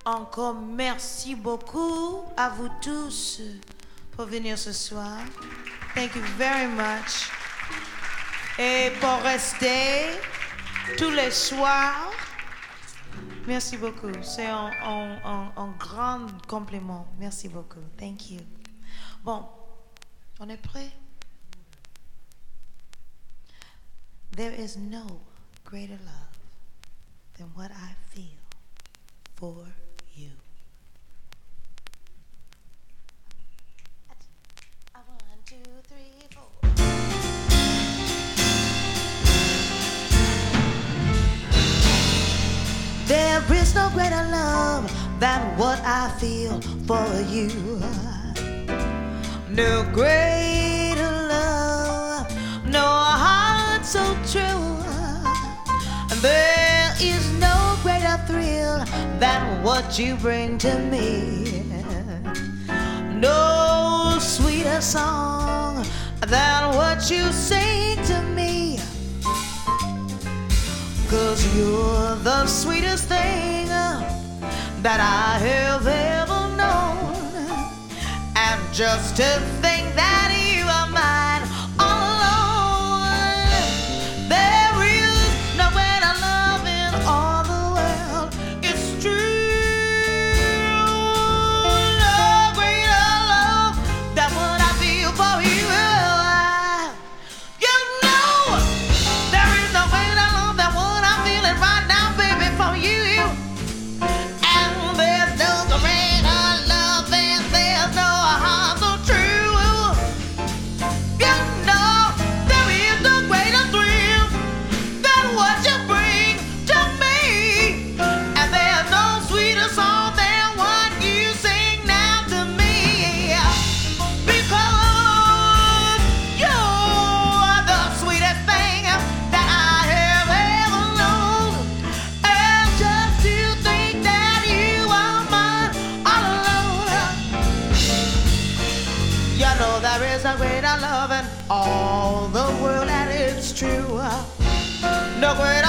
Encore merci beaucoup à vous tous pour venir ce soir. Thank you very much. Et pour rester tous les soirs, merci beaucoup. C'est un grand compliment. Merci beaucoup. Thank you. Bon, on est prêt? There is no greater love than what I feel for you. One, two, three, four. There is no greater love than what I feel for you. No greater love, no heart so true. There is no greater thrill than what you bring to me. No sweeter song than what you sing to me. 'Cause you're the sweetest thing that I have ever known. And just to think that you are mine all alone. There is no greater love in all the world. It's true. No greater love than what I feel for you. You know there is no greater love than what I'm feeling right now, baby, for you. And there's no greater love and there's no heart so true. You know there is no greater thrill than what you bring to me. And there's no sweeter song than what you sing now to me. Because you're the sweetest thing that I have ever known. And just to think that you are mine all alone. You know there is a greater love in all the world, and it's true. No greater